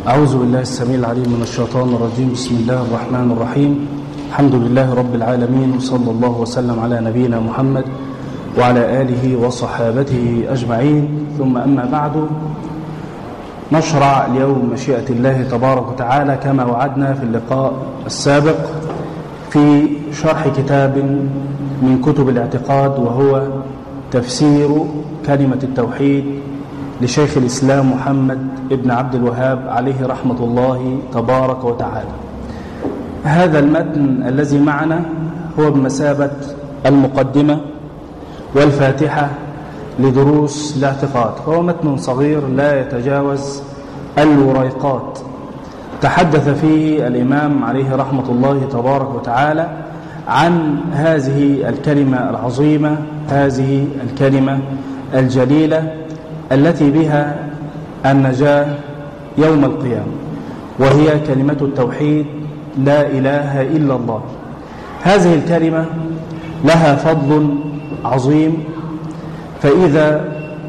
أعوذ بالله السميع العليم من الشيطان الرجيم. بسم الله الرحمن الرحيم. الحمد لله رب العالمين، وصلى الله وسلم على نبينا محمد وعلى آله وصحابته أجمعين، ثم أما بعد. نشرع اليوم مشيئة الله تبارك وتعالى كما وعدنا في اللقاء السابق في شرح كتاب من كتب الاعتقاد، وهو تفسير كلمة التوحيد لشيخ الإسلام محمد ابن عبد الوهاب عليه رحمة الله تبارك وتعالى. هذا المتن الذي معنا هو بمثابة المقدمة والفاتحة لدروس الاعتقاد، فهو متن صغير لا يتجاوز الوريقات. تحدث فيه الإمام عليه رحمة الله تبارك وتعالى عن هذه الكلمة العظيمة، هذه الكلمة الجليلة التي بها النجاة يوم القيامة، وهي كلمة التوحيد، لا إله إلا الله. هذه الكلمة لها فضل عظيم، فإذا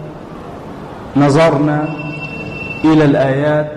نظرنا إلى الآيات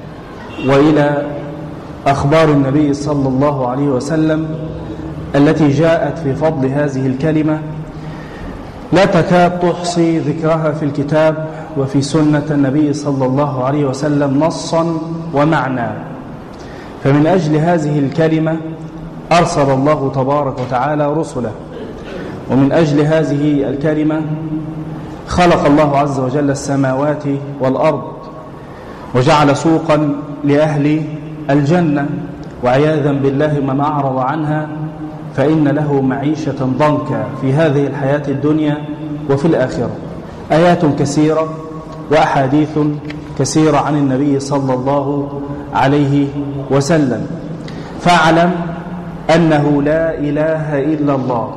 وإلى أخبار النبي صلى الله عليه وسلم التي جاءت في فضل هذه الكلمة، لا تكاد تحصي ذكرها في الكتاب وفي سنة النبي صلى الله عليه وسلم نصا ومعنى. فمن أجل هذه الكلمة أرسل الله تبارك وتعالى رسله، ومن أجل هذه الكلمة خلق الله عز وجل السماوات والأرض، وجعل سوقا لأهل الجنة، وعياذا بالله من أعرض عنها فإن له معيشة ضنكا في هذه الحياة الدنيا وفي الآخرة. آيات كثيرة وأحاديث كثيرة عن النبي صلى الله عليه وسلم. فاعلم أنه لا إله إلا الله.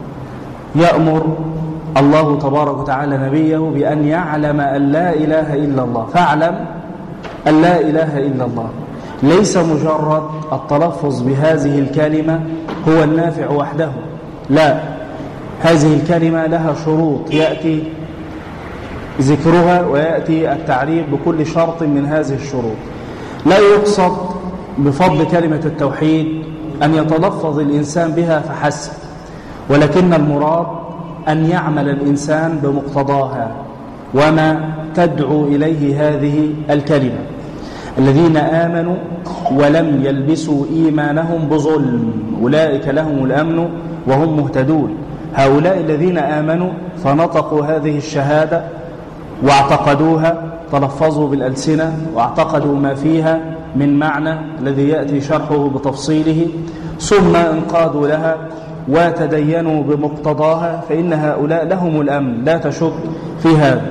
يأمر الله تبارك وتعالى نبيه بأن يعلم أن لا إله إلا الله. فاعلم أن لا إله إلا الله ليس مجرد التلفظ بهذه الكلمة هو النافع وحده، لا، هذه الكلمة لها شروط يأتي ذكرها ويأتي التعريف بكل شرط من هذه الشروط. لا يقصد بفضل كلمة التوحيد أن يتلفظ الإنسان بها فحسب، ولكن المراد أن يعمل الإنسان بمقتضاها وما تدعو إليه هذه الكلمة. الذين آمنوا ولم يلبسوا إيمانهم بظلم أولئك لهم الأمن وهم مهتدون. هؤلاء الذين آمنوا فنطقوا هذه الشهادة واعتقدوها، تلفظوا بالألسنة واعتقدوا ما فيها من معنى الذي يأتي شرحه بتفصيله، ثم انقادوا لها وتدينوا بمقتضاها، فإن هؤلاء لهم الأمن، لا تشك في هذا.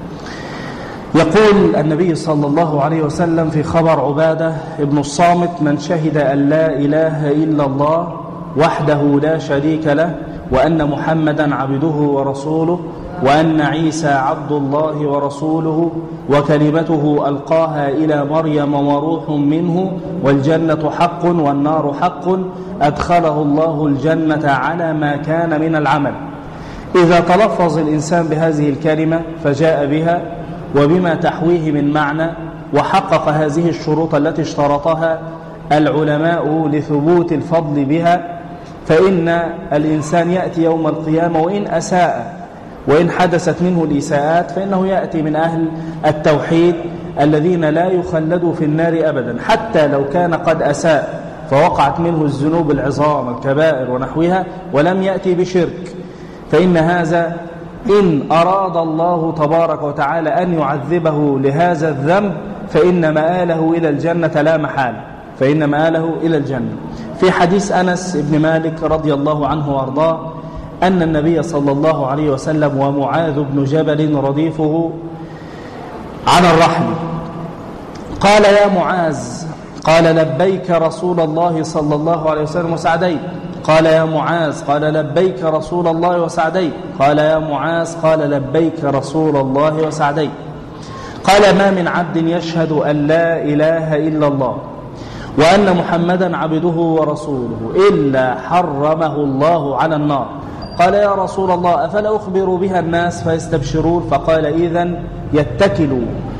يقول النبي صلى الله عليه وسلم في خبر عبادة ابن الصامت: من شهد أن لا إله إلا الله وحده لا شريك له، وأن محمدا عبده ورسوله، وأن عيسى عبد الله ورسوله، وكلمته ألقاها إلى مريم وروح منه، والجنة حق والنار حق، أدخله الله الجنة على ما كان من العمل. إذا تلفظ الإنسان بهذه الكلمة فجاء بها وبما تحويه من معنى، وحقق هذه الشروط التي اشترطها العلماء لثبوت الفضل بها، فإن الإنسان يأتي يوم القيامة وإن أساء وإن حدثت منه الإساءات فإنه يأتي من أهل التوحيد الذين لا يخلدوا في النار أبدا، حتى لو كان قد أساء فوقعت منه الذنوب العظام الكبائر ونحوها ولم يأتي بشرك، فإن هذا إن أراد الله تبارك وتعالى أن يعذبه لهذا الذنب فإن مآله إلى الجنة لا محالة، فإن مآله إلى الجنة. في حديث أنس بن مالك رضي الله عنه وارضاه أن النبي صلى الله عليه وسلم ومعاذ بن جبل رديفه على الرحل قال: يا معاذ، قال: لبيك رسول الله صلى الله عليه وسلم وسعديك. قال: يا معاذ، قال: لبيك رسول الله وسعديك. قال: يا معاذ، قال: لبيك رسول الله وسعديك. قال: ما من عبد يشهد أن لا إله إلا الله وأن محمدا عبده ورسوله إلا حرمه الله على النار. قال: يا رسول الله، أفلا أخبر بها الناس فيستبشرون؟ فقال: إذن يتكلوا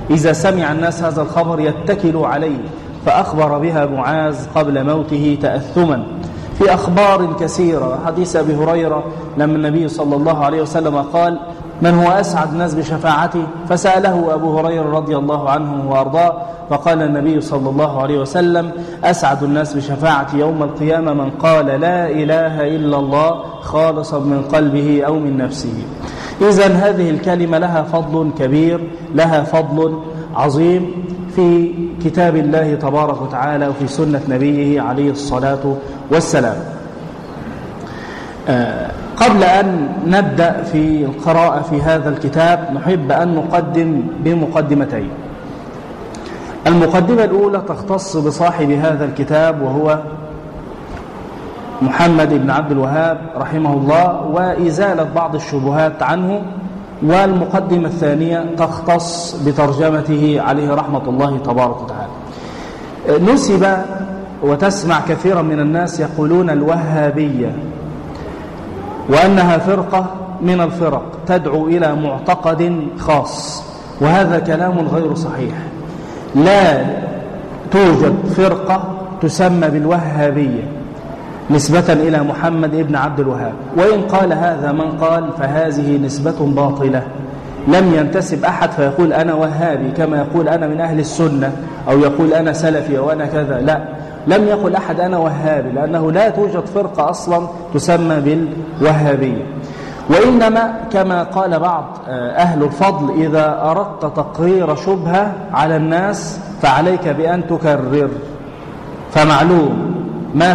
إذا سمع الناس هذا الخبر يتكلوا عليه، فأخبر بها معاذ قبل موته تأثما. في أخبار كثيرة، حديث أبي هريرة لما النبي صلى الله عليه وسلم قال: من هو أسعد الناس بشفاعتي؟ فسأله أبو هريرة رضي الله عنه وأرضاه، فقال النبي صلى الله عليه وسلم: أسعد الناس بشفاعتي يوم القيامة من قال لا إله إلا الله خالصا من قلبه أو من نفسه. إذن هذه الكلمة لها فضل كبير، لها فضل عظيم في كتاب الله تبارك وتعالى وفي سنة نبيه عليه الصلاة والسلام. قبل أن نبدأ في القراءة في هذا الكتاب نحب أن نقدم بمقدمتين. المقدمة الأولى تختص بصاحب هذا الكتاب وهو محمد بن عبد الوهاب رحمه الله، وإزالة بعض الشبهات عنه. والمقدمة الثانية تختص بترجمته عليه رحمة الله تبارك وتعالى. نسب وتسمع كثيرا من الناس يقولون الوهابية، وأنها فرقة من الفرق تدعو إلى معتقد خاص، وهذا كلام غير صحيح. لا توجد فرقة تسمى بالوهابية نسبة إلى محمد ابن عبد الوهاب، وإن قال هذا من قال فهذه نسبة باطلة. لم ينتسب أحد فيقول أنا وهابي كما يقول أنا من أهل السنة أو يقول أنا سلفي أو أنا كذا، لا، لم يقل أحد أنا وهابي، لأنه لا توجد فرقة أصلا تسمى بالوهابية. وإنما كما قال بعض أهل الفضل: إذا أردت تقرير شبهة على الناس فعليك بأن تكرر، فمعلوم ما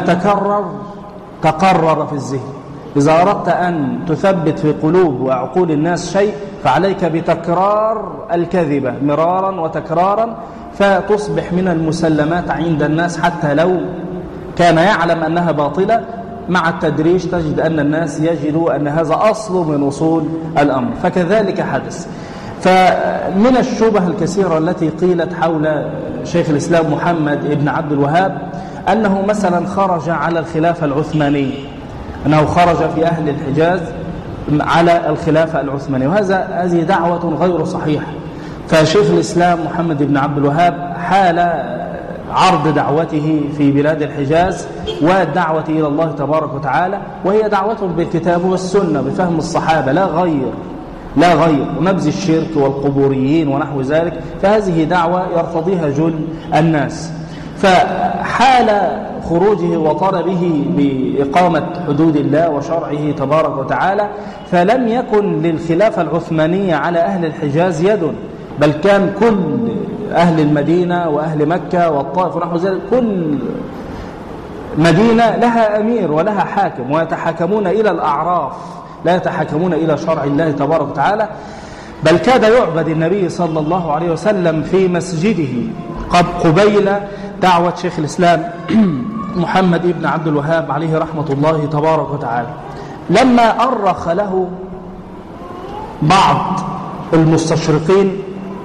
تقرر في الذهن. إذا أردت أن تثبت في قلوب وعقول الناس شيء فعليك بتكرار الكذبة مرارا وتكرارا، فتصبح من المسلمات عند الناس، حتى لو كان يعلم أنها باطلة مع التدريج تجد أن الناس يجدوا أن هذا أصل من أصول الأمر. فكذلك حدث. فمن الشبه الكثيرة التي قيلت حول شيخ الإسلام محمد ابن عبد الوهاب أنه مثلا خرج على الخلافة العثمانية، أنه خرج في أهل الحجاز على الخلافة العثمانية، هذه دعوة غير صحيحة. فشيخ الإسلام محمد بن عبد الوهاب حال عرض دعوته في بلاد الحجاز والدعوة إلى الله تبارك وتعالى، وهي دعوة بالكتاب والسنة بفهم الصحابة لا غير، ونبذ الشرك والقبوريين ونحو ذلك. فهذه دعوة يرتضيها جل الناس. فحال خروجه وطلبه بإقامة حدود الله وشرعه تبارك وتعالى، فلم يكن للخلافة العثمانية على أهل الحجاز يد، بل كان كل أهل المدينة وأهل مكة والطائف ونحو ذلك كل مدينة لها أمير ولها حاكم، ويتحاكمون إلى الأعراف لا يتحاكمون إلى شرع الله تبارك وتعالى. بل كاد يعبد النبي صلى الله عليه وسلم في مسجده قبيل دعوة شيخ الإسلام محمد بن عبد الوهاب عليه رحمة الله تبارك وتعالى. لما أرخ له بعض المستشرقين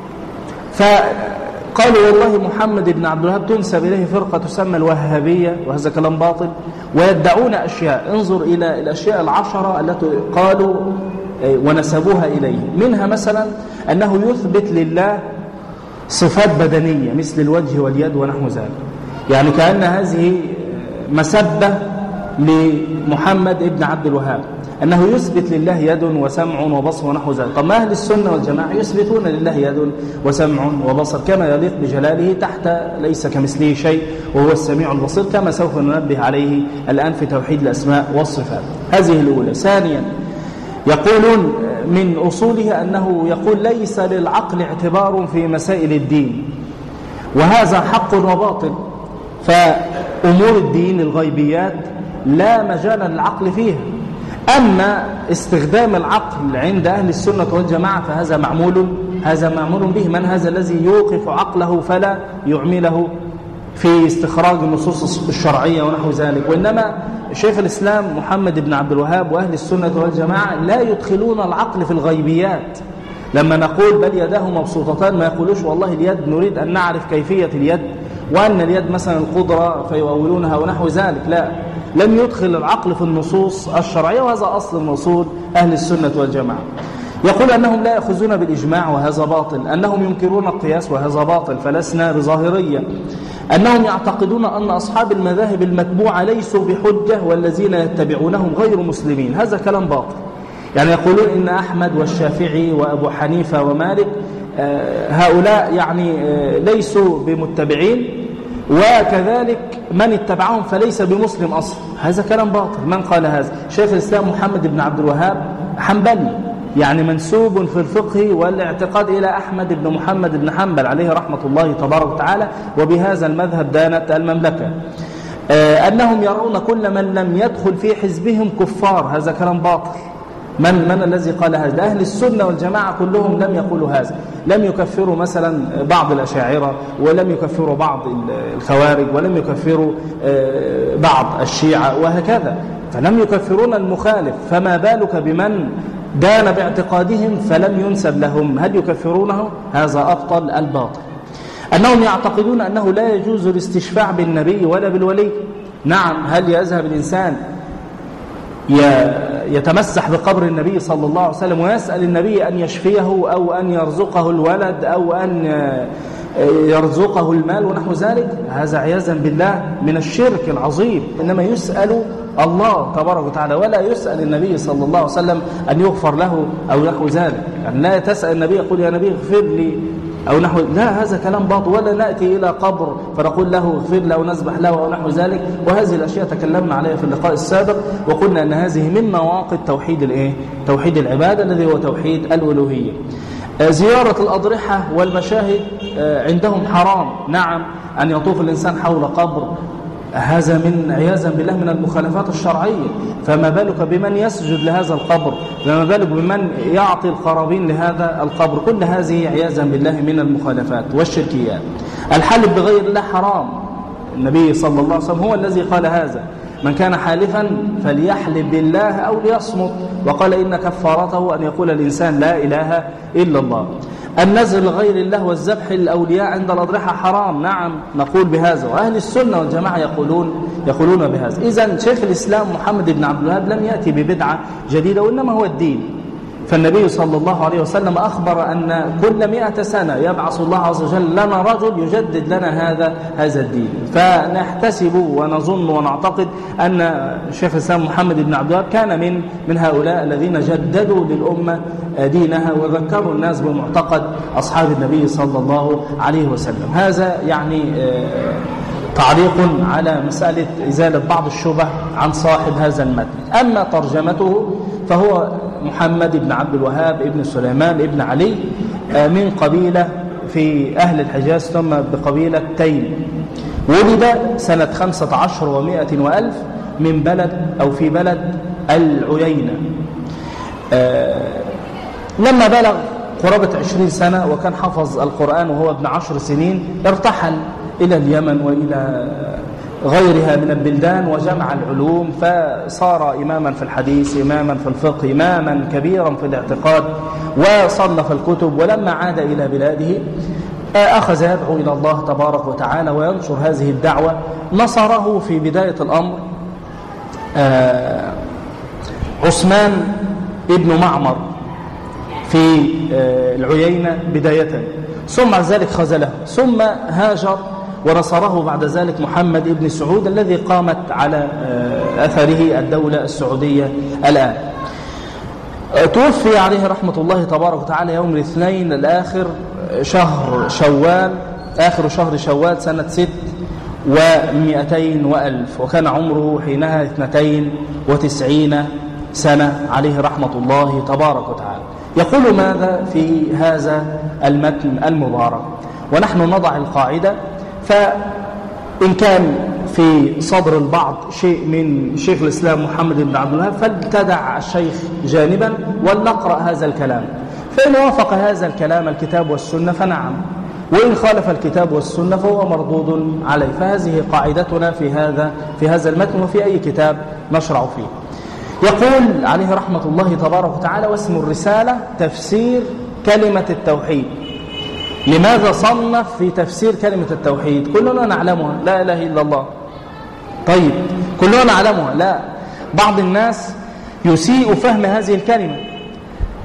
فقالوا والله محمد بن عبد الوهاب تنسب إليه فرقة تسمى الوهابية، وهذا كلام باطل، ويدعون أشياء. انظر إلى الأشياء 10 التي قالوا ونسبوها إليه. منها مثلا أنه يثبت لله صفات بدنية مثل الوجه واليد ونحو ذلك، يعني كأن هذه مسبة لمحمد ابن عبد الوهاب، أنه يثبت لله يد وسمع وبصر ونحو ذلك. طب ما أهل السنة والجماعة يثبتون لله يد وسمع وبصر كما يليق بجلاله، تحت ليس كمثله شيء وهو السميع البصير، كما سوف ننبه عليه الآن في توحيد الأسماء والصفات. هذه الأولى. ثانيا يقولون من أصوله أنه يقول ليس للعقل اعتبار في مسائل الدين، وهذا حق وباطل. فأمور الدين الغيبيات لا مجال للعقل فيها، أما استخدام العقل عند أهل السنة والجماعة فهذا معمول به. من هذا الذي يوقف عقله فلا يعمله في استخراج النصوص الشرعية ونحو ذلك؟ وإنما شيخ الإسلام محمد بن عبد الوهاب وأهل السنة والجماعة لا يدخلون العقل في الغيبيات. لما نقول بل يداه مبسوطتان ما يقولوش والله اليد نريد أن نعرف كيفية اليد، وأن اليد مثلا القدرة فيؤولونها ونحو ذلك، لا، لم يدخل العقل في النصوص الشرعية، وهذا أصل من أصول أهل السنة والجماعة. يقول أنهم لا يأخذون بالإجماع وهذا باطل، أنهم ينكرون القياس وهذا باطل فلسنا بظاهرية، أنهم يعتقدون أن أصحاب المذاهب المتبوعة ليسوا بحجة والذين يتبعونهم غير مسلمين، هذا كلام باطل. يعني يقولون إن أحمد والشافعي وأبو حنيفة ومالك هؤلاء يعني ليسوا بمتبعين، وكذلك من اتبعهم فليس بمسلم أصلا، هذا كلام باطل. من قال هذا؟ شيخ الإسلام محمد بن عبد الوهاب حنبلي، يعني منسوب في الفقه والاعتقاد إلى أحمد بن محمد بن حنبل عليه رحمة الله تبارك وتعالى، وبهذا المذهب دانت المملكة. أنهم يرون كل من لم يدخل في حزبهم كفار، هذا كلام باطل. من الذي قال هذا؟ أهل السنة والجماعة كلهم لم يقولوا هذا، لم يكفروا مثلا بعض الأشاعرة، ولم يكفروا بعض الخوارج، ولم يكفروا بعض الشيعة وهكذا، فلم يكفرون المخالف، فما بالك بمن دان باعتقادهم فلم ينسب لهم، هل يكفرونه؟ هذا أبطل الباطل. أنهم يعتقدون أنه لا يجوز الاستشفاع بالنبي ولا بالولي. نعم، هل يذهب الإنسان يتمسح بقبر النبي صلى الله عليه وسلم ويسأل النبي أن يشفيه أو أن يرزقه الولد أو أن يرزقه المال ونحو ذلك؟ هذا عياذا بالله من الشرك العظيم. إنما يسأل الله تبارك وتعالى ولا يسأل النبي صلى الله عليه وسلم أن يغفر له أو نحو ذلك. يعني لا تسأل النبي يقول يا نبي اغفر لي أو نحو، لا، هذا كلام باطل. ولا نأتي إلى قبر فنقول له اغفر له أو نسبح له أو نحو ذلك. وهذه الأشياء تكلمنا عليها في اللقاء السابق، وقلنا أن هذه من نواقض توحيد العبادة الذي هو توحيد الألوهية. زيارة الأضرحة والمشاهد عندهم حرام. نعم، أن يطوف الإنسان حول قبر، هذا من عياذا بالله من المخالفات الشرعية، فما بالك بمن يسجد لهذا القبر، فما بالك بمن يعطي القرابين لهذا القبر. كل هذه عياذا بالله من المخالفات والشركيات. الحلف بغير الله حرام، النبي صلى الله عليه وسلم هو الذي قال هذا: من كان حالفا فليحلف بالله أو ليصمت، وقال إن كفارته أن يقول الإنسان لا إله إلا الله. النذر لغير الله والذبح للأولياء عند الأضرحة حرام. نعم، نقول بهذا، وأهل السنة والجماعة يقولون بهذا. إذن شيخ الإسلام محمد بن عبد الوهاب لم يأتي ببدعة جديدة، وإنما هو الدين. فالنبي صلى الله عليه وسلم أخبر أن كل 100 سنة يبعث الله عز وجل لنا رجل يجدد لنا هذا الدين. فنحتسب ونظن ونعتقد أن شيخ الإسلام محمد بن عبد الوهاب كان من هؤلاء الذين جددوا للأمة دينها وذكروا الناس بمعتقد أصحاب النبي صلى الله عليه وسلم. هذا يعني تعليق على مسألة إزالة بعض الشبه عن صاحب هذا المتن. أما ترجمته فهو محمد بن عبد الوهاب ابن سليمان ابن علي من قبيلة في أهل الحجاز ثم بقبيلة تيم. ولد سنة 15 و100 وألف من بلد أو في بلد العيينة. لما بلغ قرابة 20 سنة وكان حفظ القرآن وهو ابن 10 سنين ارتحل إلى اليمن وإلى غيرها من البلدان وجمع العلوم، فصار إماما في الحديث، إماما في الفقه، إماما كبيرا في الاعتقاد، وصنف الكتب. ولما عاد إلى بلاده أخذ يدعو إلى الله تبارك وتعالى وينشر هذه الدعوة. نصره في بداية الأمر عثمان ابن معمر في العيينة بداية، ثم ذلك خذله، ثم هاجر ونصره بعد ذلك محمد ابن سعود الذي قامت على أثره الدولة السعودية الآن. توفي عليه رحمة الله تبارك وتعالى يوم الاثنين الآخر شهر شوال، آخر شهر شوال سنة 6 و200 وألف، وكان عمره حينها 92 سنة عليه رحمة الله تبارك وتعالى. يقول ماذا في هذا المتن المبارك؟ ونحن نضع القاعدة، فإن كان في صدر البعض شيء من شيخ الإسلام محمد بن عبد الوهاب فلتدع الشيخ جانبا ولنقرأ هذا الكلام، فإن وافق هذا الكلام الكتاب والسنة فنعم، وإن خالف الكتاب والسنة فهو مردود عليه. فهذه قاعدتنا في هذا المتن وفي أي كتاب نشرع فيه. يقول عليه رحمة الله تبارك وتعالى: واسم الرسالة تفسير كلمة التوحيد. لماذا صنف في تفسير كلمة التوحيد؟ كلنا نعلمها، لا إله إلا الله. طيب، كلنا نعلمها؟ لا، بعض الناس يسيء فهم هذه الكلمة.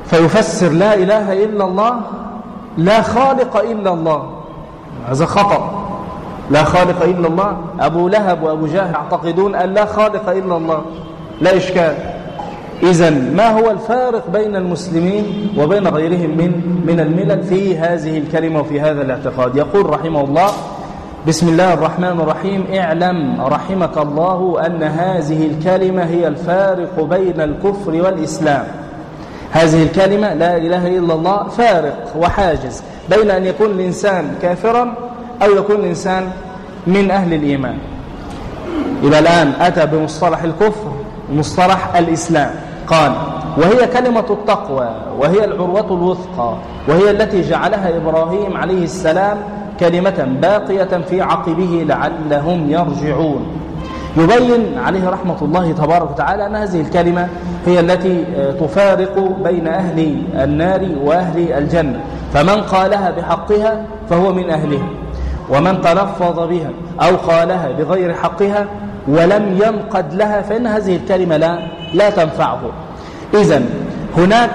فيفسر لا إله إلا الله لا خالق إلا الله. هذا خطأ. لا خالق إلا الله. أبو لهب وأبو جهل يعتقدون أن لا خالق إلا الله، لا إشكال. إذن ما هو الفارق بين المسلمين وبين غيرهم من الملل في هذه الكلمة وفي هذا الاعتقاد؟ يقول رحمه الله: بسم الله الرحمن الرحيم: اعلم رحمك الله أن هذه الكلمة هي الفارق بين الكفر والإسلام. هذه الكلمة لا إله إلا الله فارق وحاجز بين أن يكون الإنسان كافرا أو يكون الإنسان من أهل الإيمان. إلى الآن أتى بمصطلح الكفر ومصطلح الإسلام. قال: وهي كلمة التقوى، وهي العروة الوثقى، وهي التي جعلها إبراهيم عليه السلام كلمة باقية في عقبه لعلهم يرجعون. يبين عليه رحمة الله تبارك وتعالى أن هذه الكلمة هي التي تفارق بين أهل النار وأهل الجنة، فمن قالها بحقها فهو من أهلها، ومن تلفظ بها أو قالها بغير حقها ولم ينقد لها فإن هذه الكلمة لا تنفعه. إذن هناك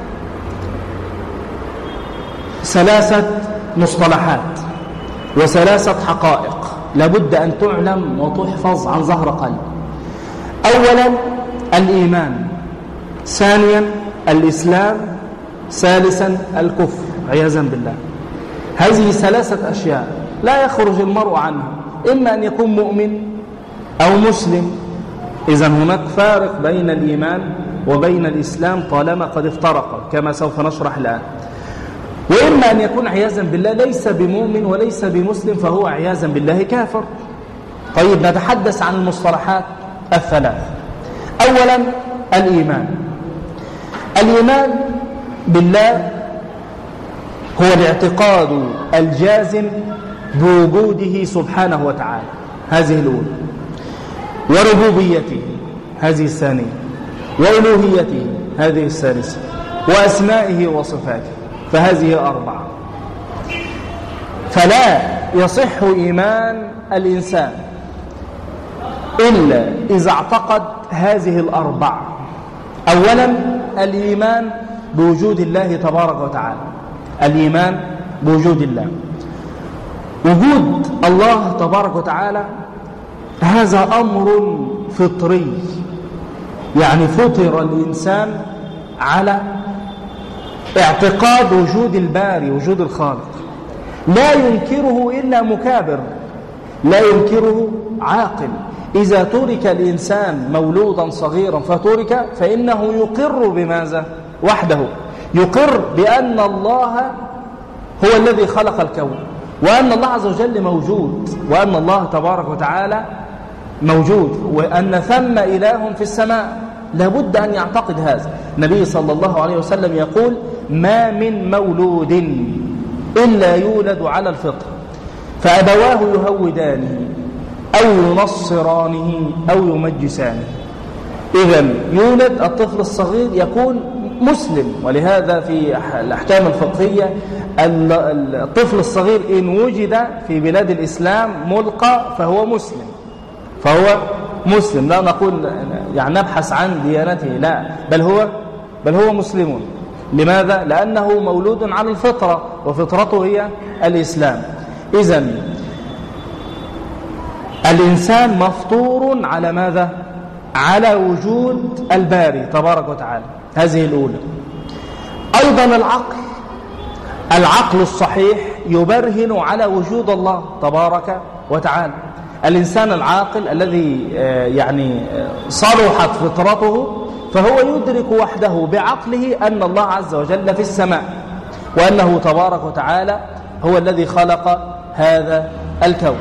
ثلاثة مصطلحات وثلاثة حقائق لابد أن تعلم وتحفظ عن ظهر قلب. أولا الإيمان، ثانيا الإسلام، ثالثا الكفر عياذا بالله. هذه ثلاثة أشياء لا يخرج المرء عنها، إما أن يكون مؤمن أو مسلم. إذن هناك فارق بين الإيمان وبين الإسلام طالما قد افترقا كما سوف نشرح الآن. وإما أن يكون عياذا بالله ليس بمؤمن وليس بمسلم فهو عياذا بالله كافر. طيب نتحدث عن المصطلحات الثلاث. أولا الإيمان. الإيمان بالله هو الاعتقاد الجازم بوجوده سبحانه وتعالى، هذه الأولى، وربوبيته، هذه الثانية، وألوهيته، هذه الثالثة، وأسمائه وصفاته، فهذه أربعة. فلا يصح إيمان الإنسان إلا إذا اعتقد هذه الأربعة. أولا الإيمان بوجود الله تبارك وتعالى، الإيمان بوجود الله. وجود الله تبارك وتعالى هذا أمر فطري، يعني فطر الإنسان على اعتقاد وجود الباري، وجود الخالق، لا ينكره إلا مكابر، لا ينكره عاقل. إذا ترك الإنسان مولودا صغيرا فترك فإنه يقر بماذا؟ وحده، يقر بأن الله هو الذي خلق الكون، وأن الله عز وجل موجود، وأن الله تبارك وتعالى موجود، وأن ثم إله في السماء. لابد أن يعتقد هذا. النبي صلى الله عليه وسلم يقول: ما من مولود إلا يولد على الفطر، فأبواه يهودانه أو ينصرانه أو يمجسانه. إذن يولد الطفل الصغير يكون مسلم، ولهذا في الأحكام الفقهية الطفل الصغير إن وجد في بلاد الإسلام ملقى فهو مسلم، فهو مسلم. لا نقول يعني نبحث عن ديانته، لا، بل هو مسلم. لماذا؟ لأنه مولود على الفطرة، وفطرته هي الإسلام. إذن الإنسان مفطور على ماذا؟ على وجود الباري تبارك وتعالى، هذه الأولى. أيضا العقل الصحيح يبرهن على وجود الله تبارك وتعالى. الإنسان العاقل الذي يعني صلحت فطرته فهو يدرك وحده بعقله أن الله عز وجل في السماء، وأنه تبارك وتعالى هو الذي خلق هذا الكون.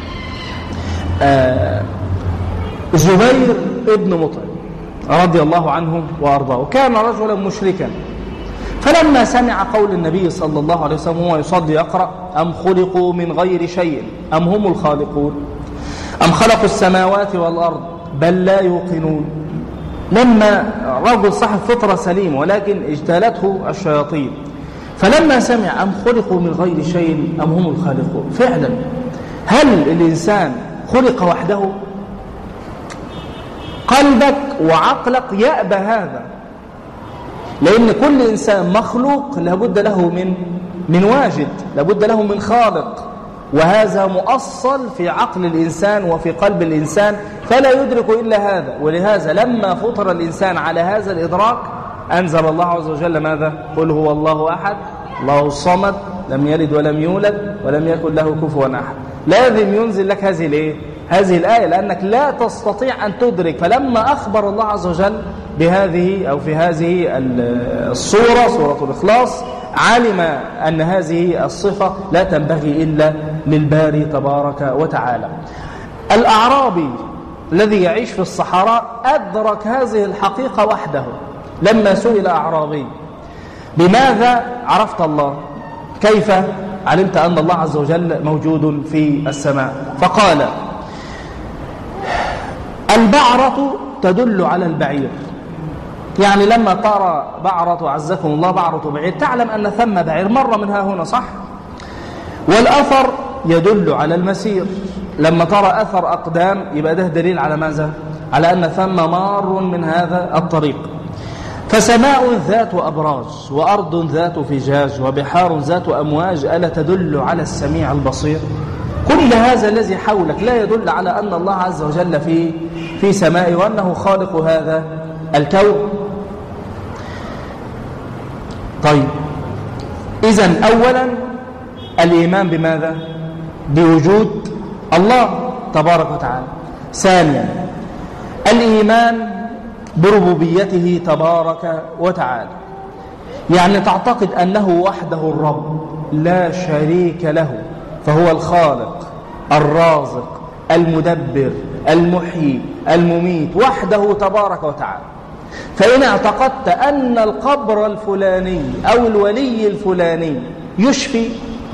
زبير ابن مطعم رضي الله عنه وأرضاه كان رجلا مشركا، فلما سمع قول النبي صلى الله عليه وسلم وهو يصلي يقرأ: أم خلقوا من غير شيء أم هم الخالقون أم خلقوا السماوات والأرض بل لا يوقنون. لما رجل صاحب فطرة سليم ولكن اجتالته الشياطين، فلما سمع أم خلقوا من غير شيء أم هم الخالقون، فعلا هل الإنسان خلق وحده؟ قلبك وعقلك يأبى هذا، لأن كل إنسان مخلوق لابد له من واجد، لابد له من خالق، وهذا مؤصل في عقل الإنسان وفي قلب الإنسان، فلا يدرك إلا هذا. ولهذا لما فطر الإنسان على هذا الإدراك أنزل الله عز وجل ماذا؟ قل هو الله أحد الله الصمد لم يلد ولم يولد ولم يكن له كفوا أحد. لازم ينزل لك هذه الآية، لأنك لا تستطيع أن تدرك. فلما أخبر الله عز وجل بهذه أو في هذه الصورة، صورة الإخلاص، علم أن هذه الصفة لا تنبغي إلا للباري تبارك وتعالى. الأعرابي الذي يعيش في الصحراء أدرك هذه الحقيقة وحده. لما سئل أعرابي بماذا عرفت الله؟ كيف علمت أن الله عز وجل موجود في السماء؟ فقال البعرة تدل على البعير. يعني لما ترى بعرة عزكم الله بعرة بعير تعلم أن ثم بعير مر منها هنا، صح؟ والأثر يدل على المسير. لما ترى أثر أقدام يبقى ده دليل على ماذا؟ على أن ثم مار من هذا الطريق. فسماء ذات أبراج وأرض ذات فجاج وبحار ذات أمواج ألا تدل على السميع البصير؟ كل هذا الذي حولك لا يدل على أن الله عز وجل في سمائه وأنه خالق هذا الكون؟ طيب، إذن أولا الإيمان بماذا؟ بوجود الله تبارك وتعالى. ثانيا الإيمان بربوبيته تبارك وتعالى، يعني تعتقد أنه وحده الرب لا شريك له، فهو الخالق الرازق المدبر المحيي المميت وحده تبارك وتعالى. فإن اعتقدت أن القبر الفلاني أو الولي الفلاني يشفي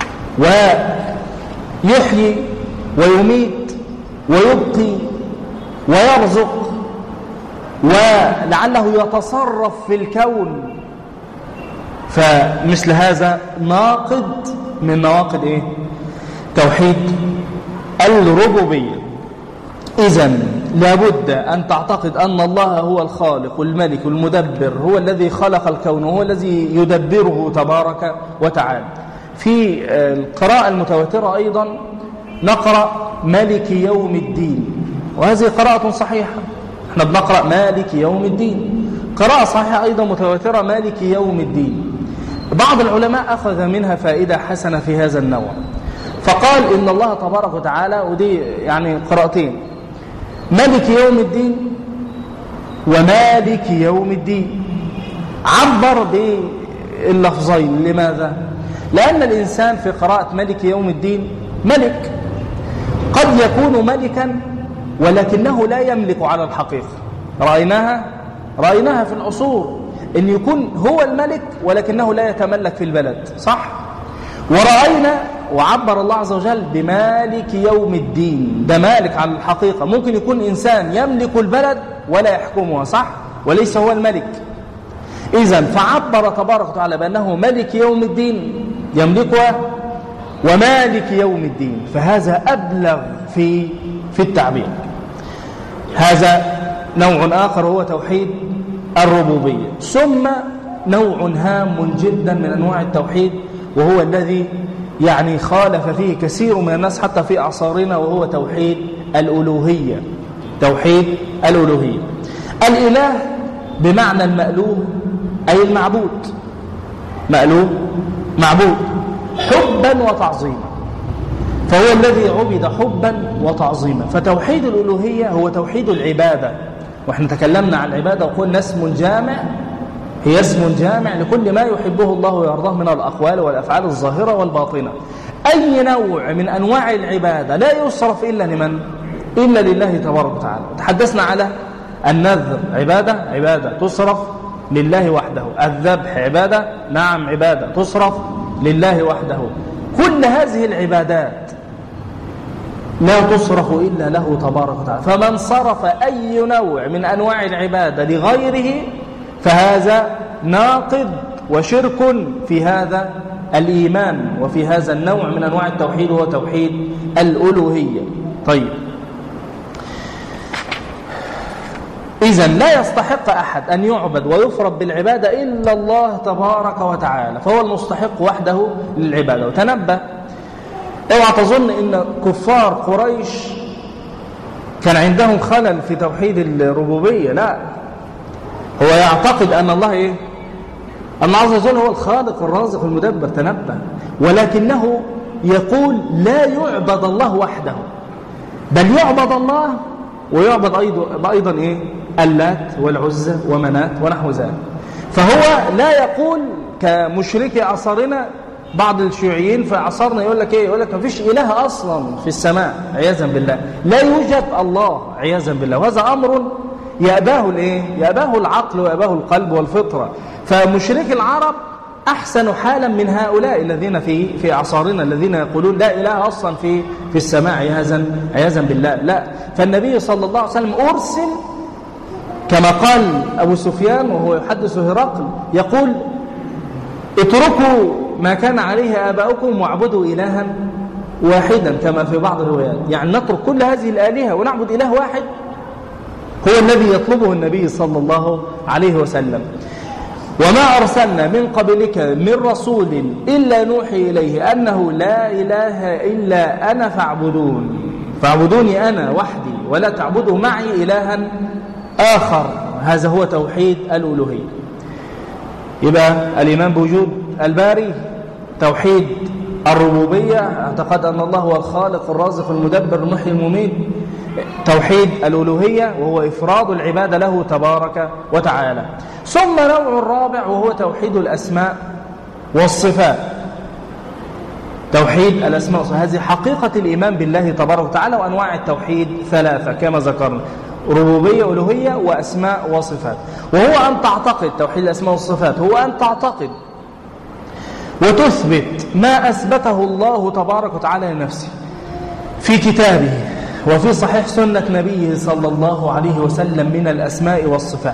ويحيي ويميت ويبقي ويرزق ولعله يتصرف في الكون، فمثل هذا ناقض من نواقض إيه؟ توحيد الربوبية. إذن لابد أن تعتقد أن الله هو الخالق الملك المدبر، هو الذي خلق الكون وهو الذي يدبره تبارك وتعالى. في القراءة المتواترة أيضا نقرأ مالك يوم الدين، وهذه قراءة صحيحة. احنا بنقرأ مالك يوم الدين، قراءة صحيحة أيضا متواترة مالك يوم الدين. بعض العلماء أخذ منها فائدة حسنة في هذا النوع، فقال إن الله تبارك وتعالى، ودي يعني قراءتين، مالك يوم الدين ومالك يوم الدين، عبر باللفظين. لماذا؟ لأن الإنسان في قراءة مالك يوم الدين ملك، قد يكون ملكا ولكنه لا يملك على الحقيقة. رأيناها في العصور أن يكون هو الملك ولكنه لا يتملك في البلد، صح؟ ورأينا وعبر الله عز وجل بمالك يوم الدين، ده مالك على الحقيقة. ممكن يكون إنسان يملك البلد ولا يحكمها، صح؟ وليس هو الملك. إذن فعبر تبارك وتعالى بأنه ملك يوم الدين يملكها ومالك يوم الدين، فهذا أبلغ في التعبير. هذا نوع آخر هو توحيد الربوبية. ثم نوع هام جدا من أنواع التوحيد، وهو الذي يعني خالف فيه كثير من الناس حتى في أعصارنا، وهو توحيد الألوهية. توحيد الألوهية، الإله بمعنى المألوه أي المعبود، مألوه معبود حبا وتعظيما، فهو الذي عبد حبا وتعظيما. فتوحيد الألوهية هو توحيد العبادة، وإحنا تكلمنا عن العبادة وقلنا اسم جامع، هي اسم جامع لكل ما يحبه الله ويرضاه من الأقوال والأفعال الظاهرة والباطنة. أي نوع من أنواع العبادة لا يصرف إلا لمن؟ إلا لله تبارك وتعالى. تحدثنا على النذر، عبادة تصرف لله وحده. الذبح عبادة، نعم عبادة تصرف لله وحده. كل هذه العبادات لا تصرف إلا له تبارك وتعالى. فمن صرف أي نوع من أنواع العبادة لغيره فهذا ناقض وشرك في هذا الإيمان وفي هذا النوع من أنواع التوحيد، هو توحيد الألوهية. طيب، إذن لا يستحق أحد أن يعبد ويفرض بالعبادة إلا الله تبارك وتعالى، فهو المستحق وحده للعبادة. وتنبه، اوعى تظن إن كفار قريش كان عندهم خلل في توحيد الربوبية، لا، هو يعتقد أن الله إيه؟ أن الله عز وجل هو الخالق الرازق المدبر، تنبه، ولكنه يقول لا يعبد الله وحده، بل يعبد الله ويعبد أيضا إيه؟ اللات والعزى ومنات ونحو ذلك. فهو لا يقول كمشركي عصرنا، بعض الشيوعيين في عصرنا يقول لك إيه؟ يقول لك ما فيش إله أصلا في السماء عياذا بالله، لا يوجد الله عياذا بالله، وهذا أمر يأباه الإيه؟ يأباه العقل ويأباه القلب والفطرة. فمشركي العرب أحسن حالا من هؤلاء الذين في عصارنا الذين يقولون لا إله أصلا في السماء عياذا بالله. لا، فالنبي صلى الله عليه وسلم أرسل كما قال أبو سفيان وهو يحدث هرقل، يقول اتركوا ما كان عليه آباؤكم واعبدوا إلها واحدا كما في بعض الروايات، يعني نترك كل هذه الآلهة ونعبد إله واحد، هو الذي يطلبه النبي صلى الله عليه وسلم. وما أرسلنا من قبلك من رسول إلا نوحي إليه أنه لا إله إلا أنا فاعبدوني أنا وحدي ولا تعبدوا معي إلها آخر. هذا هو توحيد الألوهية. يبقى الإيمان بوجود الباري، توحيد الربوبية، اعتقاد أن الله هو الخالق الرازق المدبر المحيي المميت، توحيد الألوهية وهو إفراد العبادة له تبارك وتعالى. ثم نوع الرابع وهو توحيد الأسماء والصفات. توحيد الأسماء والصفات هذه حقيقة الإيمان بالله تبارك وتعالى، وأنواع التوحيد ثلاثة كما ذكرنا: ربوبية، ألوهية، وأسماء وصفات. وهو أن تعتقد توحيد الأسماء والصفات هو أن تعتقد وتثبت ما أثبته الله تبارك وتعالى لنفسه في كتابه وفي صحيح سنة نبيه صلى الله عليه وسلم من الأسماء والصفات.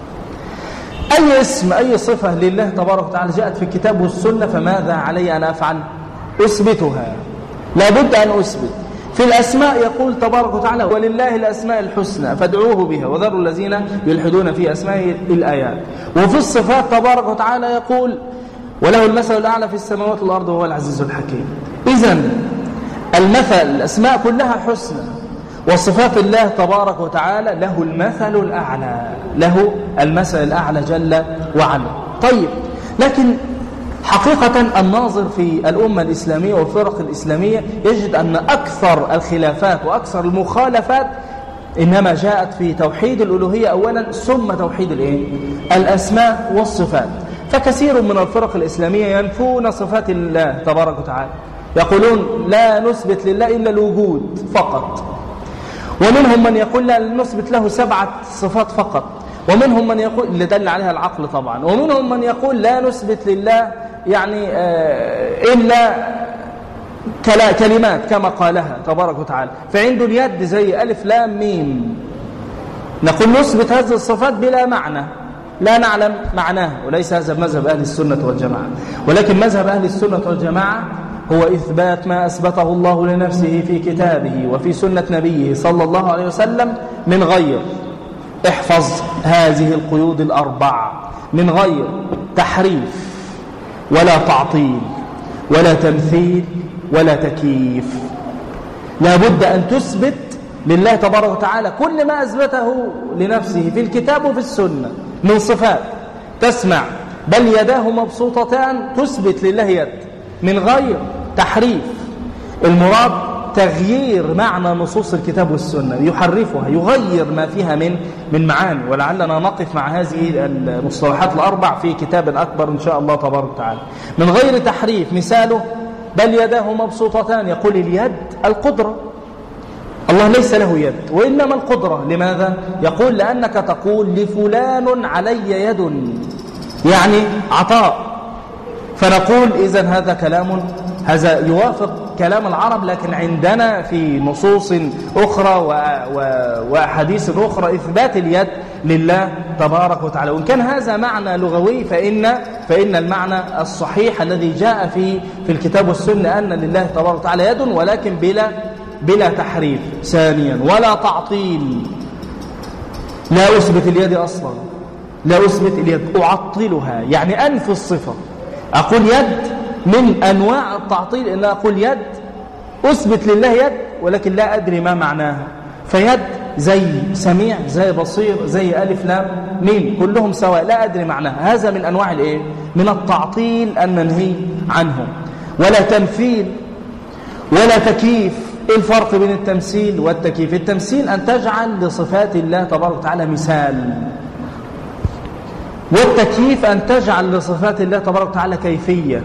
أي اسم أي صفة لله تبارك وتعالى جاءت في الكتاب والسنة، فماذا علي أن أفعل؟ أثبتها، لابد أن أثبت. في الأسماء يقول تبارك وتعالى ولله الأسماء الحسنى فادعوه بها وذروا الذين يلحدون في أسماء الآيات. وفي الصفات تبارك وتعالى يقول وله المثل الأعلى في السماوات والأرض وهو العزيز الحكيم. إذن المثل الأسماء كلها حسنى، وصفات الله تبارك وتعالى له المثل الأعلى، له المثل الأعلى جل وعلا. طيب، لكن حقيقة الناظر في الأمة الإسلامية والفرق الإسلامية يجد أن أكثر الخلافات وأكثر المخالفات إنما جاءت في توحيد الألوهية أولا، ثم توحيد الأسماء والصفات. فكثير من الفرق الإسلامية ينفون صفات الله تبارك وتعالى، يقولون لا نثبت لله إلا الوجود فقط، ومنهم من يقول لا نثبت له 7 صفات فقط، ومنهم من يقول اللي دل عليها العقل طبعا، ومنهم من يقول لا نثبت لله يعني إلا كلمات كما قالها تبارك وتعالى، فعنده اليد زي ألف لام ميم، نقول نثبت هذه الصفات بلا معنى لا نعلم معناه. وليس هذا مذهب أهل السنة والجماعة، ولكن مذهب أهل السنة والجماعة هو إثبات ما أثبته الله لنفسه في كتابه وفي سنة نبيه صلى الله عليه وسلم من غير، احفظ هذه القيود ال4، من غير تحريف ولا تعطيل ولا تمثيل ولا تكييف. لا بد أن تثبت لله تبارك وتعالى كل ما أثبته لنفسه في الكتاب وفي السنة من صفات. تسمع بل يداه مبسوطتان، تثبت لله يد من غير تحريف. المراد تغيير معنى نصوص الكتاب والسنة، يحرفها، يغير ما فيها من معاني. ولعلنا نقف مع هذه المصطلحات ال4 في كتاب أكبر إن شاء الله تبارك وتعالى. من غير تحريف، مثاله بل يداه مبسوطتان، يقول اليد القدرة، الله ليس له يد وإنما القدرة. لماذا؟ يقول لأنك تقول لفلان علي يد، يعني عطاء، فنقول إذن هذا كلام، هذا يوافق كلام العرب، لكن عندنا في نصوص أخرى وأحاديث أخرى إثبات اليد لله تبارك وتعالى. وإن كان هذا معنى لغوي فإن المعنى الصحيح الذي جاء في الكتاب والسنة أن لله تبارك وتعالى يد، ولكن بلا تحريف. ثانيا ولا تعطيل، لا أثبت اليد أصلا، لا أثبت اليد، أعطلها يعني أنفي الصفة. أقول يد من أنواع التعطيل إن أقول يد، أثبت لله يد ولكن لا أدري ما معناها. فيد زي سميع، زي بصير، زي ألف لام ميم، كلهم سواء لا أدري معناها. هذا من أنواع الإيه؟ من التعطيل المنهي عنه. ولا تمثيل ولا تكييف. إيه الفرق بين التمثيل والتكييف؟ التمثيل أن تجعل لصفات الله تبارك وتعالى مثال، والتكييف أن تجعل لصفات الله تبارك وتعالى كيفية.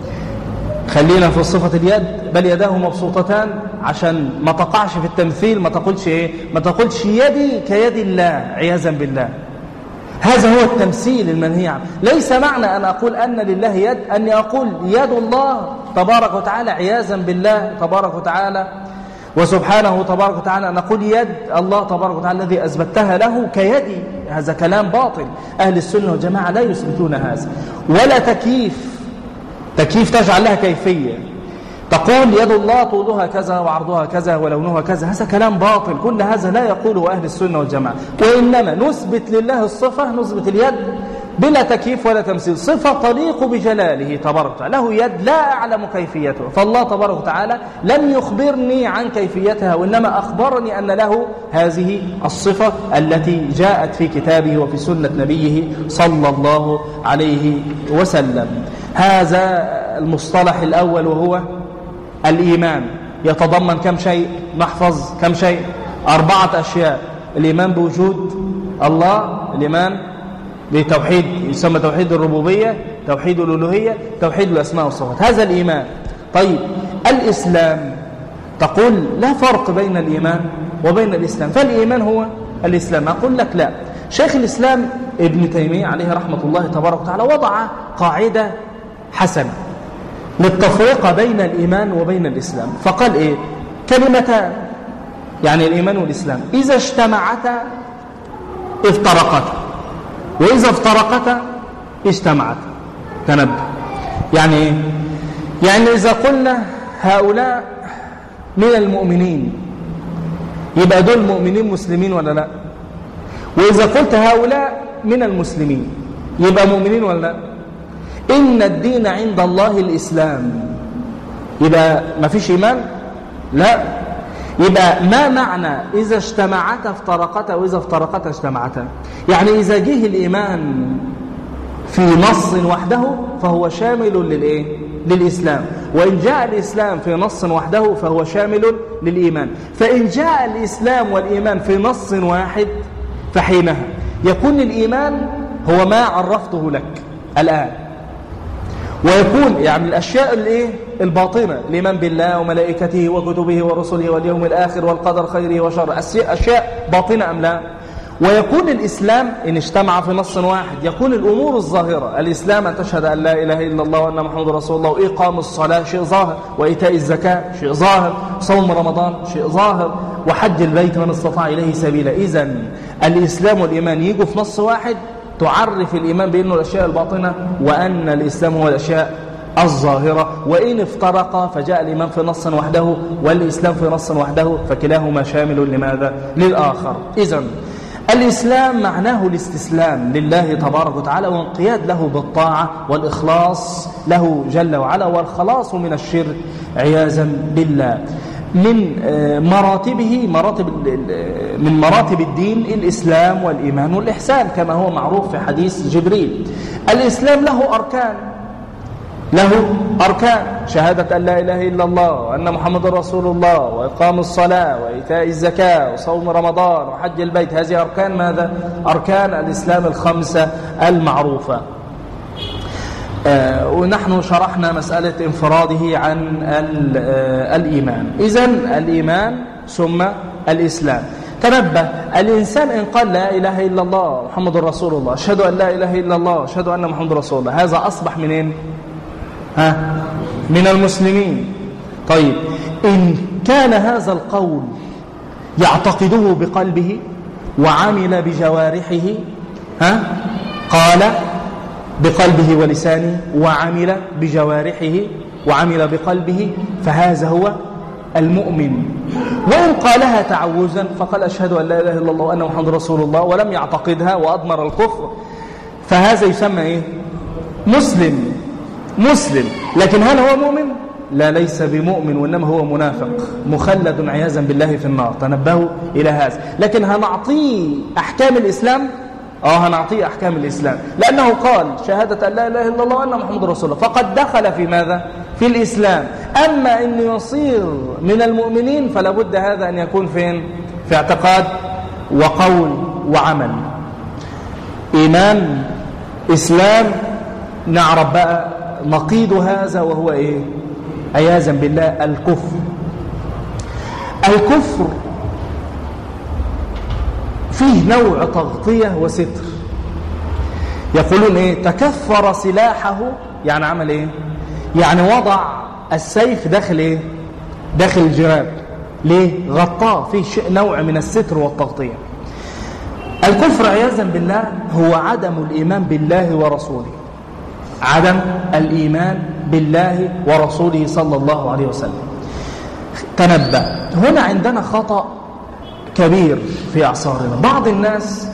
خلينا في صفة اليد، بل يداه مبسوطتان، عشان ما تقعش في التمثيل. ما تقولش إيه؟ ما تقولش يدي كيد الله عياذا بالله. هذا هو التمثيل المنهي عنه. ليس معنى أن أقول أن لله يد أني أقول يد الله تبارك وتعالى عياذا بالله تبارك وتعالى وسبحانه تبارك وتعالى، أن أقول يد الله تبارك وتعالى الذي أثبتها له كيدي. هذا كلام باطل. أهل السنة والجماعة لا يثبتون هذا. ولا تكييف، تكييف تجعل لها كيفية، تقول يد الله طولها كذا وعرضها كذا ولونها كذا. هذا كلام باطل. كل هذا لا يقوله أهل السنة والجماعة. وإنما نثبت لله الصفة، نثبت اليد بلا تكييف ولا تمثيل، صفة تليق بجلاله تبارك وتعالى. له يد لا أعلم كيفيته، فالله تبارك وتعالى لم يخبرني عن كيفيتها، وإنما أخبرني أن له هذه الصفة التي جاءت في كتابه وفي سنة نبيه صلى الله عليه وسلم. هذا المصطلح الأول وهو الإيمان. يتضمن كم شيء؟ نحفظ كم شيء؟ 4 أشياء. الإيمان بوجود الله، الإيمان بتوحيد يسمى توحيد الربوبية، توحيد الألوهية، توحيد الأسماء والصفات. هذا الإيمان. طيب الإسلام، تقول لا فرق بين الإيمان وبين الإسلام، فالإيمان هو الإسلام. أقول لك لا. شيخ الإسلام ابن تيمية عليه رحمة الله تبارك وتعالى وضع قاعدة حسنة للتفرقة بين الإيمان وبين الإسلام، فقال إيه؟ كلمتان، يعني الإيمان والإسلام إذا اجتمعتا افترقتا، وإذا افترقتا اجتمعتا. تنبه. يعني إيه؟ يعني إذا قلنا هؤلاء من المؤمنين يبقى دول مؤمنين مسلمين ولا لا؟ وإذا قلت هؤلاء من المسلمين يبقى مؤمنين ولا لا؟ إن الدين عند الله الإسلام، يبقى ما فيش إيمان؟ لا. يبقى ما معنى إذا اجتمعتا افترقتا وإذا افترقتا اجتمعتا؟ يعني إذا جه الإيمان في نص وحده فهو شامل للإيه؟ للإسلام، وإن جاء الإسلام في نص وحده فهو شامل للإيمان. فإن جاء الإسلام والإيمان في نص واحد فحينها يكون الإيمان هو ما عرفته لك الآن، ويكون يعني الأشياء الباطنة، الإيمان بالله وملائكته وكتبه ورسله واليوم الآخر والقدر خيره وشره، أشياء باطنة أم لا؟ ويكون الإسلام إن اجتمع في نص واحد يكون الأمور الظاهرة. الإسلام أن تشهد أن لا إله إلا الله وأن محمد رسول الله، وإقام الصلاة شيء ظاهر، وإيتاء الزكاة شيء ظاهر، صوم رمضان شيء ظاهر، وحج البيت من استطاع إليه سبيلا. إذن الإسلام والإيمان يجوا في نص واحد تعرف الإيمان بأنه الأشياء الباطنة وأن الإسلام هو الأشياء الظاهرة. وإن افترقا فجاء الإيمان في نص وحده والإسلام في نص وحده فكلاهما شامل لماذا؟ للآخر. إذن الإسلام معناه الاستسلام لله تبارك وتعالى وانقياد له بالطاعة والإخلاص له جل وعلا والخلاص من الشرك عياذا بالله. من مراتب الدين الإسلام والإيمان والإحسان كما هو معروف في حديث جبريل. الإسلام له أركان، شهادة أن لا إله إلا الله وأن محمد رسول الله وإقام الصلاة وإيتاء الزكاة وصوم رمضان وحج البيت. هذه أركان ماذا؟ أركان الإسلام الخمسة المعروفة. ونحن شرحنا مسألة انفراده عن الإيمان. إذن الإيمان ثم الإسلام. تنبه، الإنسان إن قال لا إله إلا الله محمد رسول الله، أشهد أن لا إله إلا الله، أشهد أن محمد رسول الله، هذا أصبح منين؟ من المسلمين. طيب إن كان هذا القول يعتقده بقلبه وعمل بجوارحه، قال بقلبه ولسانه وعمل بجوارحه وعمل بقلبه، فهذا هو المؤمن، وإن قالها تعوزا فقال أشهد أن لا إله إلا الله وأن محمد رسول الله ولم يعتقدها وأضمر الكفر، فهذا يسمى إيه؟ مسلم. لكن هل هو مؤمن؟ لا، ليس بمؤمن، وإنما هو منافق مخلد عياذا بالله في النار. تنبهوا إلى هذا. لكن هنعطيه أحكام الإسلام؟ هنعطيه أحكام الإسلام، لأنه قال شهادة أن لا إله إلا الله وأن محمد رسول الله، فقد دخل في ماذا؟ في الإسلام. أما أن يصير من المؤمنين فلا بد هذا أن يكون فين؟ في اعتقاد وقول وعمل. إيمان، إسلام. نعرف بقى نقيض هذا وهو إيه؟ عياذا بالله الكفر. الكفر فيه نوع تغطية وستر. يقولون إيه؟ تكفر سلاحه، يعني عمل إيه؟ يعني وضع السيف داخل إيه؟ داخل الجراب. ليه؟ غطاه، فيه نوع من الستر والتغطية. الكفر عياذا بالله هو عدم الإيمان بالله ورسوله، عدم الإيمان بالله ورسوله صلى الله عليه وسلم. تنبه، هنا عندنا خطأ كبير في أعصارنا. بعض الناس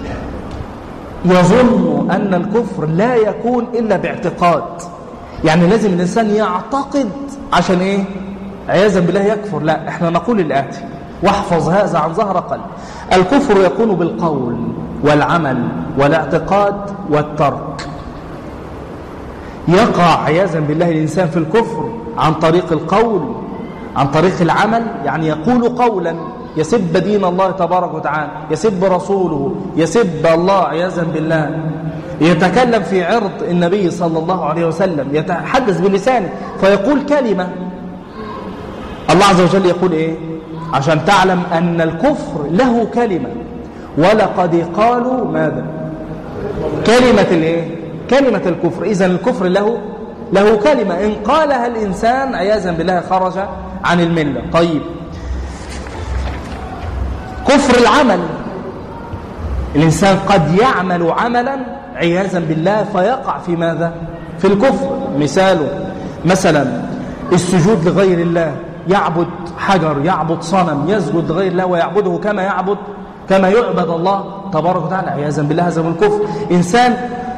يظن أن الكفر لا يكون إلا باعتقاد، يعني لازم الإنسان يعتقد عشان إيه؟ عياذا بالله يكفر. لا، احنا نقول الآتي واحفظ هذا عن ظهر قلب: الكفر يكون بالقول والعمل والاعتقاد والترك. يقع عياذا بالله الإنسان في الكفر عن طريق القول، عن طريق العمل، يعني يقول قولا يسب دين الله تبارك وتعالى، يسب رسوله، يسب الله عياذا بالله، يتكلم في عرض النبي صلى الله عليه وسلم، يتحدث بلسانه فيقول كلمة. الله عز وجل يقول إيه؟ عشان تعلم أن الكفر له كلمة، ولقد قالوا ماذا؟ كلمة الإيه؟ كلمة الكفر. إذن الكفر له كلمة، إن قالها الإنسان عياذا بالله خرج عن الملة. طيب، كفر العمل، الإنسان قد يعمل عملا عياذا بالله فيقع في ماذا؟ في الكفر. مثاله مثلا السجود لغير الله، يعبد حجر، يعبد صنم، يسجد لغير الله ويعبده كما يعبد الله تبارك وتعالى، عياذا بالله هذا من الكفر. إنسان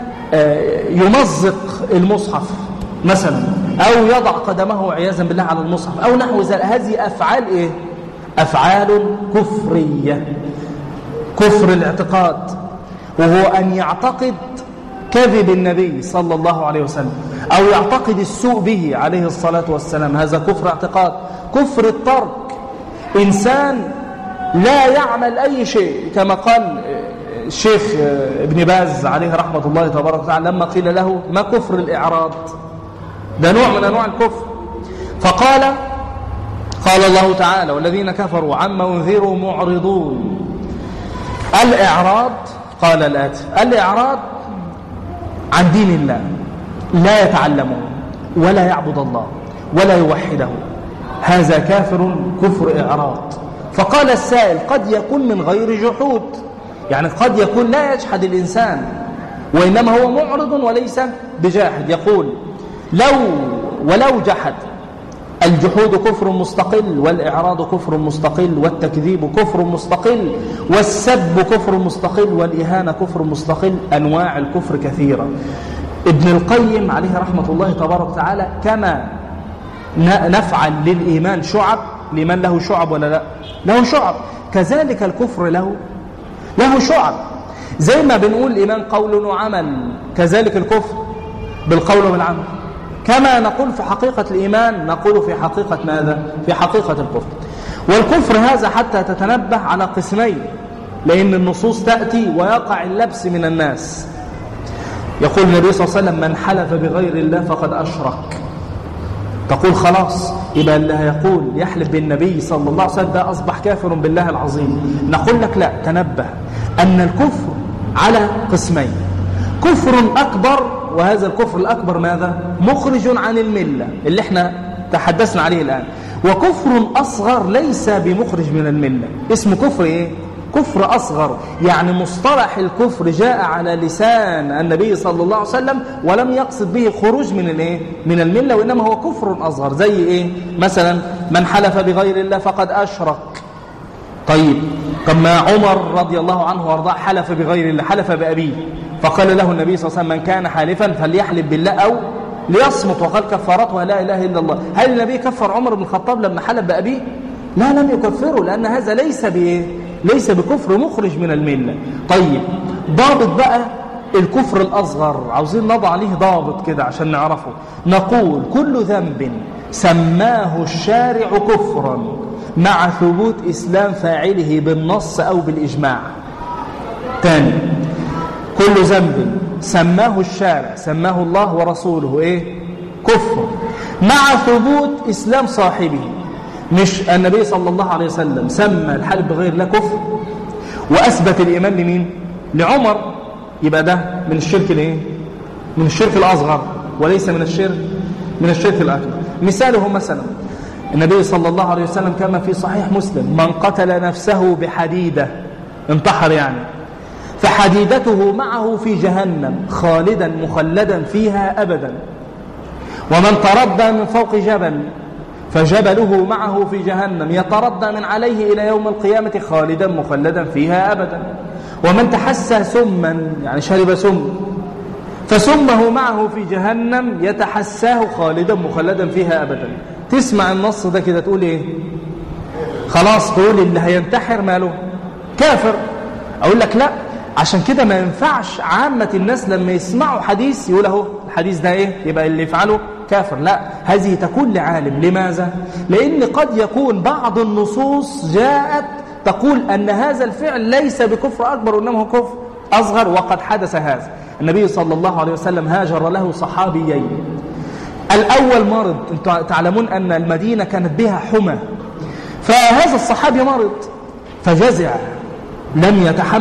يمزق المصحف مثلا، أو يضع قدمه عياذا بالله على المصحف أو نحو ذلك، هذه أفعال إيه؟ أفعال كفرية. كفر الاعتقاد وهو أن يعتقد كذب النبي صلى الله عليه وسلم، أو يعتقد السوء به عليه الصلاة والسلام، هذا كفر اعتقاد. كفر الترك، إنسان لا يعمل أي شيء، كما قال الشيخ ابن باز عليه رحمة الله تبارك وتعالى لما قيل له ما كفر الإعراض، ده نوع من أنواع الكفر، فقال الله تعالى والذين كفروا عما أنذروا معرضون. الإعراض قال الآتي: الإعراض عن دين الله، لا يتعلمه ولا يعبد الله ولا يوحده، هذا كفر إعراض. فقال السائل: قد يكون من غير جحود، يعني قد يكون لا يجحد الإنسان وإنما هو معرض وليس بجاحد. يقول ولو جحد، الجحود كفر مستقل، والإعراض كفر مستقل، والتكذيب كفر مستقل، والسب كفر مستقل، والإهانة كفر مستقل. أنواع الكفر كثيرة. ابن القيم عليه رحمة الله تبارك وتعالى: كما نفعل للإيمان شعب، لمن له شعب ولا لا؟ له شعب. كذلك الكفر له شعب. زي ما بنقول الإيمان قول وعمل، كذلك الكفر بالقول والعمل. كما نقول في حقيقة الإيمان نقول في حقيقة ماذا؟ في حقيقة الكفر. والكفر هذا حتى تتنبه على قسمين، لأن النصوص تأتي ويقع اللبس من الناس. يقول النبي صلى الله عليه وسلم: من حلف بغير الله فقد أشرك. تقول خلاص يبقى اللي هيقول يحلف بالنبي صلى الله عليه وسلم ده أصبح كافر بالله العظيم. نقول لك لا، تنبه أن الكفر على قسمين: كفر أكبر، وهذا الكفر الأكبر ماذا؟ مخرج عن الملة اللي احنا تحدثنا عليه الآن، وكفر أصغر ليس بمخرج من الملة، اسمه كفر إيه؟ كفر أصغر. يعني مصطلح الكفر جاء على لسان النبي صلى الله عليه وسلم ولم يقصد به خروج من الملة، وإنما هو كفر أصغر. زي إيه؟ مثلا من حلف بغير الله فقد أشرك. طيب كما عمر رضي الله عنه وارضاه حلف بغير الله، حلف بأبيه، فقال له النبي صلى الله عليه وسلم: من كان حالفا فليحلف بالله أو ليصمت، وقال كفارتها لا إله إلا الله. هل النبي كفر عمر بن الخطاب لما حلف بأبيه؟ لا، لم يكفره، لأن هذا ليس بكفر مخرج من الملة. طيب ضابط بقى الكفر الأصغر، عاوزين نضع عليه ضابط كده عشان نعرفه. نقول: كل ذنب سماه الشارع كفرا مع ثبوت إسلام فاعله بالنص أو بالإجماع. تاني، كل ذنب سماه الشارع، سماه الله ورسوله إيه؟ كفر مع ثبوت إسلام صاحبه. مش النبي صلى الله عليه وسلم سمى الحلف بغير الله كفر وأثبت الإيمان لمين؟ لعمر، يبقى ده من الشرك الايه؟ من الشرك الأصغر وليس من الشرك الأكبر. مثاله مثلا النبي صلى الله عليه وسلم كما في صحيح مسلم: من قتل نفسه بحديدة، انتحر يعني، فحديدته معه في جهنم خالدا مخلدا فيها أبدا. ومن تردى من فوق جبل فجبله معه في جهنم يتردى من عليه إلى يوم القيامة خالدا مخلدا فيها أبدا. ومن تحسى سما، يعني شرب سم، فسمه معه في جهنم يتحساه خالدا مخلدا فيها أبدا. تسمع النص ده كده تقول إيه؟ خلاص تقول اللي هينتحر ماله؟ كافر. أقول لك لا، عشان كده ما ينفعش عامة الناس لما يسمعوا حديث يقول اهو الحديث ده إيه؟ يبقى اللي يفعله كافر. لا، هذه تكون لعالم. لماذا؟ لأن قد يكون بعض النصوص جاءت تقول أن هذا الفعل ليس بكفر أكبر وإنما كفر أصغر، وقد حدث هذا. النبي صلى الله عليه وسلم هاجر له صحابيين. الأول مرض، أنتم تعلمون أن المدينة كانت بها حمى، فهذا الصحابي مرض فجزع، لم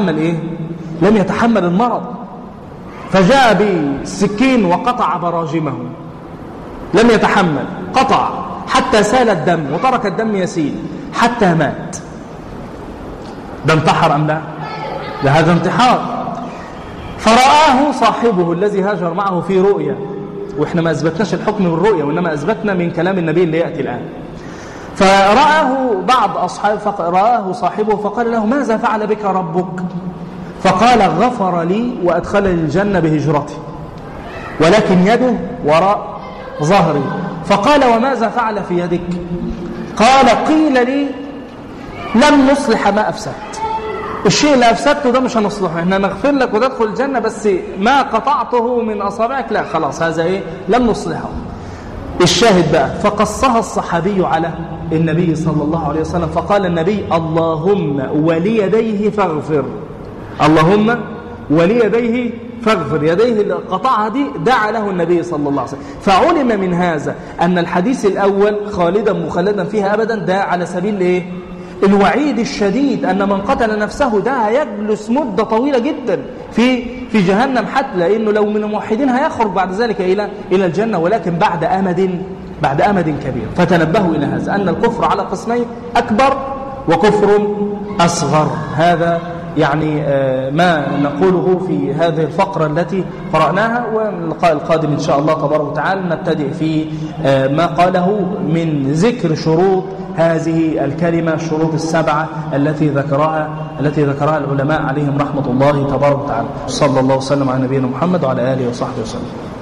يتحمل المرض، فجاء بالسكين وقطع براجمه، لم يتحمل، قطع حتى سال الدم وترك الدم يسيل حتى مات. ده انتحر أم لا؟ هذا انتحار. فرآه صاحبه الذي هاجر معه في رؤيا، وإحنا ما أثبتناش الحكم بالرؤيا وإنما أثبتنا من كلام النبي اللي يأتي الآن. فرآه بعض أصحابه، فرآه صاحبه فقال له: ماذا فعل بك ربك؟ فقال: غفر لي وأدخلني الجنة بهجرتي، ولكن يده وراء ظهري. فقال: وماذا فعل في يدك؟ قال: قيل لي لم نصلح ما أفسدت، الشيء اللي أفسدته ده مش هنصلحه، احنا نغفر لك وتدخل الجنة، بس ما قطعته من أصابعك لا، خلاص هذا إيه؟ لم نصلحه. الشاهد بقى، فقصها الصحابي على النبي صلى الله عليه وسلم، فقال النبي: اللهم وليديه فاغفر، اللهم وليديه فاغفر. يديه اللي قطعها دي دعا له النبي صلى الله عليه وسلم. فعلم من هذا أن الحديث الأول خالدا مخلدا فيها أبدا ده على سبيل إيه؟ الوعيد الشديد، أن من قتل نفسه ده يجلس مدة طويلة جدا في جهنم، حتى لأنه لو من الموحدين هيخرج بعد ذلك إلى الجنة، ولكن بعد أمد كبير. فتنبهوا إلى هذا، أن الكفر على قسمين: أكبر وكفر أصغر. هذا يعني ما نقوله في هذه الفقرة التي قرأناها، واللقاء القادم إن شاء الله تبارك وتعالى نبتدئ في ما قاله من ذكر شروط هذه الكلمة، الشروط السبعة التي ذكرها العلماء عليهم رحمة الله تبارك وتعالى. صلى الله وسلم على نبينا محمد وعلى آله وصحبه وسلم.